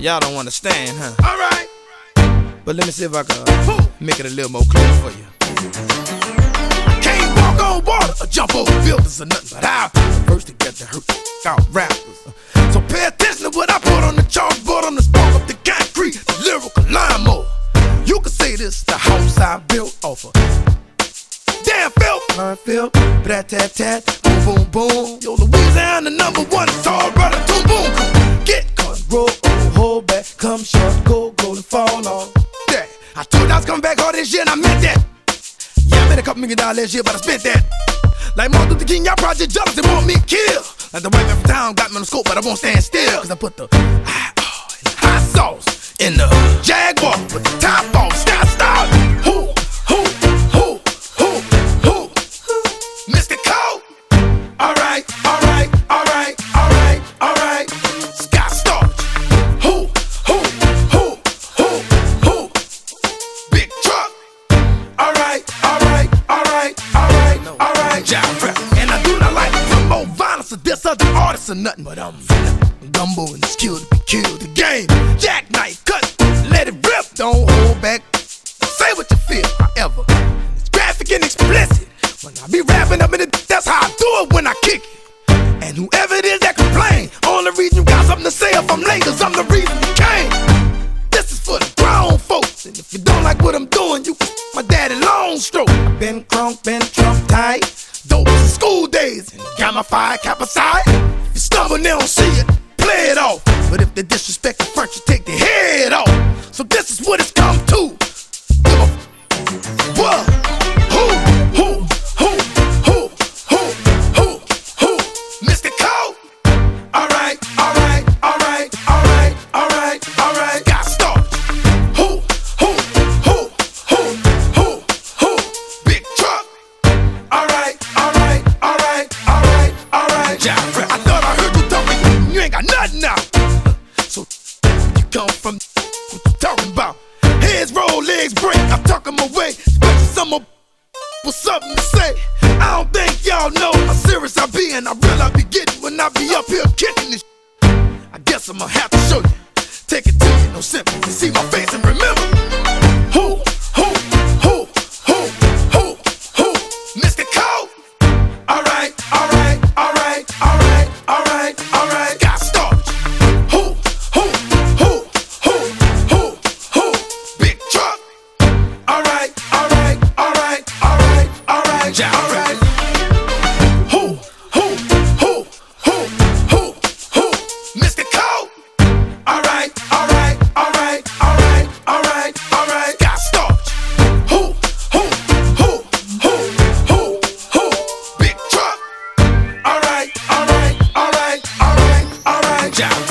Y'all don't understand, huh? Alright. But let me see if I can make it a little more clear for you. Can't walk on water or jump over buildings or nothing, but I first to get the hurt out rappers. So pay attention to what I put on the chalkboard, on the spark of the concrete, the lyrical lawnmower. You can say this the house I built off of damn filth, Feel, brat-tat-tat, boom, boom, boom. Yo, Louisiana #1 tall brother, boom, boom. Get caught, roll, hold back, come short, go, and fall off. Yeah, I told you I was coming back all this year and I meant that. Yeah, I made a couple $1 million last year, but I spent that. Like Martin Luther King, y'all project jealous and want me killed. Like the white man from town got me on the scope, but I won't stand still. Cause I put the hot sauce in the Jaguar with the top off, stop. Mr. Cole. Alright. Scott Storch. Big truck. Alright. Jive rap. And I do not like some more violence or this other artists or nothing. But I'm gumbo and skilled to be killed. The game, jackknife, cut, let it rip. Don't hold back. Say what you feel, however. It's graphic and explicit. When I be rapping up in it, that's how I do it when I kick it. And whoever it is that complain, only reason you got something to say if I'm late, cause I'm the reason you came. This is for the grown folks, and if you don't like what I'm doing, you can my daddy long stroke. I been crunk, been Trump tight, dope since school days, and got my fire cap aside. If you stumble and they don't see it, play it off. But if they disrespect the front, you take their head off. So this is what it's come to. What? Who? Mr. Cole. Alright. Got started. Who? Big truck. Alright. Jive rap. I thought I heard you talking, you ain't got nothing now. So you come from what you talking about? Heads roll, legs break, I'm talking my way. Especially some more with something to say. I don't think y'all know how serious I be, and how real I be getting when I be up here kicking this. I guess I'ma have to show you. Take it to you, no simple. See my face and remember. Who? Mr. Cole. Alright. Got started. Who? Big truck. Alright. Jive rap. Who? Mr. Cole. Alright. Got started. Who? Big truck. Alright. Jive